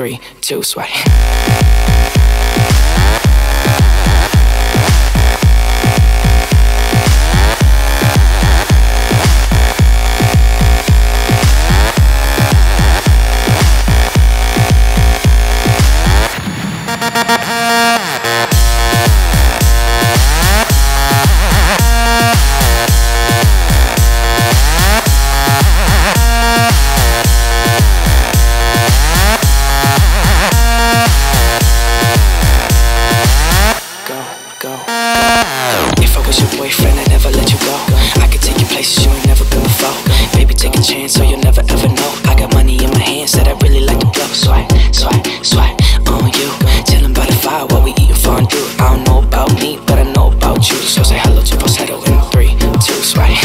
3, 2, sweat. If I was your boyfriend, I'd never let you go. I could take you places you ain't never been before. Baby, take a chance, so you'll never ever know. I got money in my hands that I really like to blow. Swipe, swipe, swipe on you. Chillin' by the fire while we eatin' fondue. I don't know about me, but I know about you. So say hello to falsetto in 3, 2, swipe.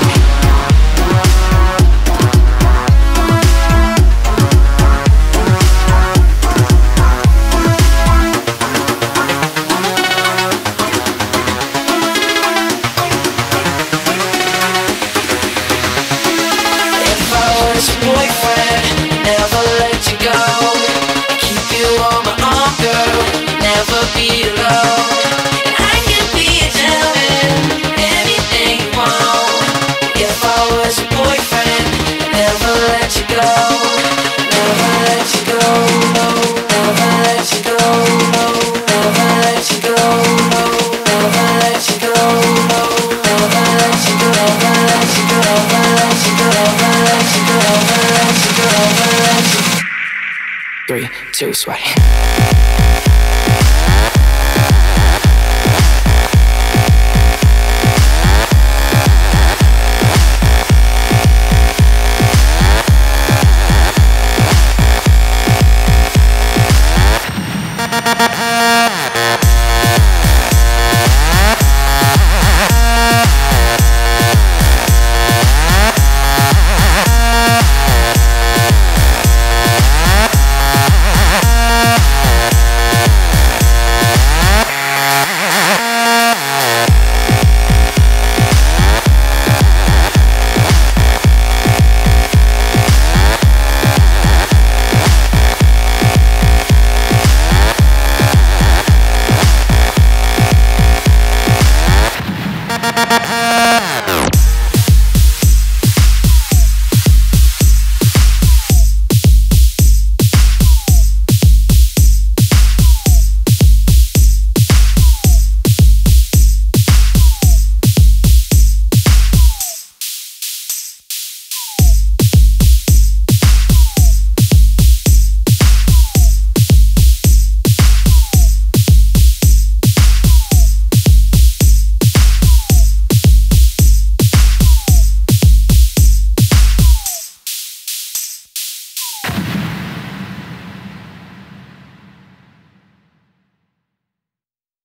Boyfriend, never let you go. Keep you on my arm, girl. Never be alone. And I can be a gentleman, anything you want. If I was your boyfriend, never let you go. Never let you go, no. Never let you go, no. Never let you go, no. Never let you go, no. Never let you go, never let you go, never let you go, never let you go, never let you go, never let you go. 3, 2, sweat.